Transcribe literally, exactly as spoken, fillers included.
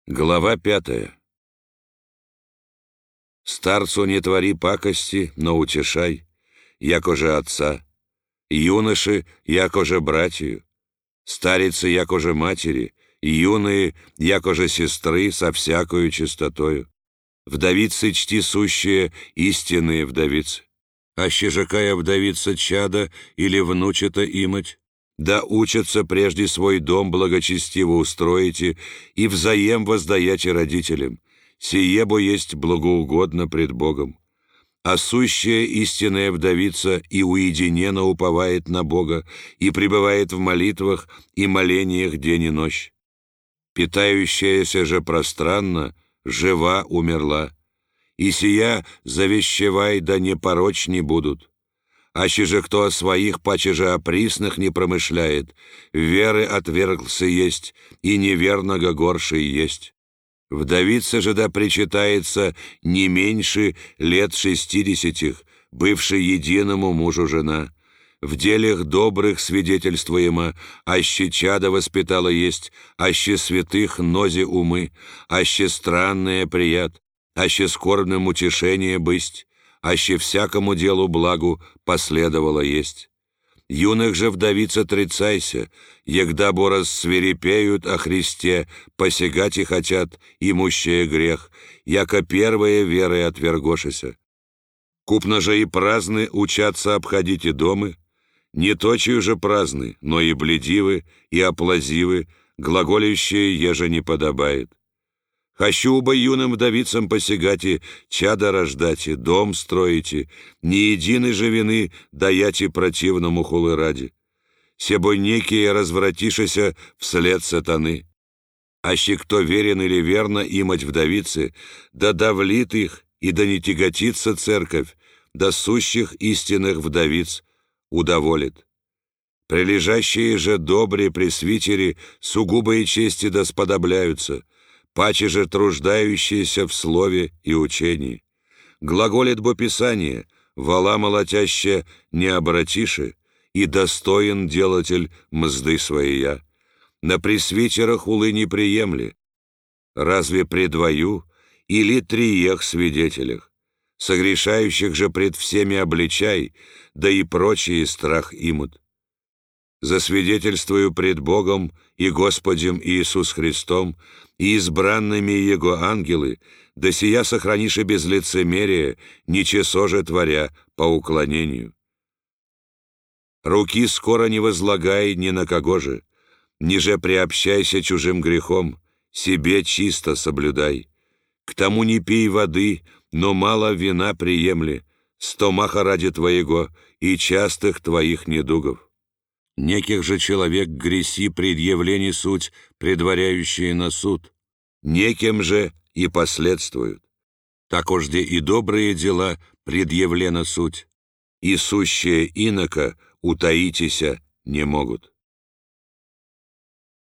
Глава пятая. Старцу не твори пакости, но утешай, якоже отца, юноши, якоже братью, старицы, якоже матери, юные, якоже сестры со всякою чистотою. Вдовицы чти сущие истинные вдовицы. Аще же кая вдовица чада или внучата имать, да учатся прежде свой дом благочестиво устроите и взаем воздаяте родителям, сие бо есть благоугодно пред Богом. А сущая истинная вдовица и уединенно уповает на Бога, и пребывает в молитвах и молениях день и ночь. Питающаяся же пространно, жива умерла, и сия завещевай, да непорочни будут. Аще же кто о своих, паче же о присных не промышляет, веры отвергся есть, и неверного горший есть. Вдовица же да причитается не меньше лет шестидесятих, бывшей единому мужу жена. В делях добрых свидетельствуемо, аще чада воспитала есть, аще святых нози умы, аще странное прият, аще скорбным утешение бысть, аще всякому делу благу последовало есть. Юных же вдовиц отрицайся, егда бо рассвирепеют о Христе, посягать и хотят, имущие грех, яко первые веры отвергошися. Купно же и праздны учатся обходить и домы, не точию же праздны, но и бледивы, и оплазивы, глаголющие еже не подобает. Хочу бы юным вдовицам посягати, чада рождати, дом строите, ни единой же вины даяти противному хулы ради. Себо некие развратишися вслед сатаны. Аще кто верен или верно имать вдовицы, да давлит их, и да не тяготится церковь, да сущих истинных вдовиц удоволит. Прилежащие же добрые пресвитери сугубо и чести да сподобляются, паче же труждающиеся в слове и учении. Глаголит бо Писание, вала молотяще не обратиши, и достоин делатель мзды своя. На пресвитерах улы не приемли, разве пред двою или триех свидетелях? Согрешающих же пред всеми обличай, да и прочие страх имут. Засвидетельствую пред Богом и Господем Иисус Христом и избранными Его ангелы, да сия сохранишь и без лицемерия, ничего же творя по уклонению. Руки скоро не возлагай ни на кого же, ниже приобщайся чужим грехом, себе чисто соблюдай. К тому не пей воды, но мало вина приемли, стомаха ради твоего и частых твоих недугов. Неких же человек греси предъявление суть, предваряющие на суд, неким же и последствуют. Такожде и добрые дела предъявлена суть, и сущие инока утаитеся не могут.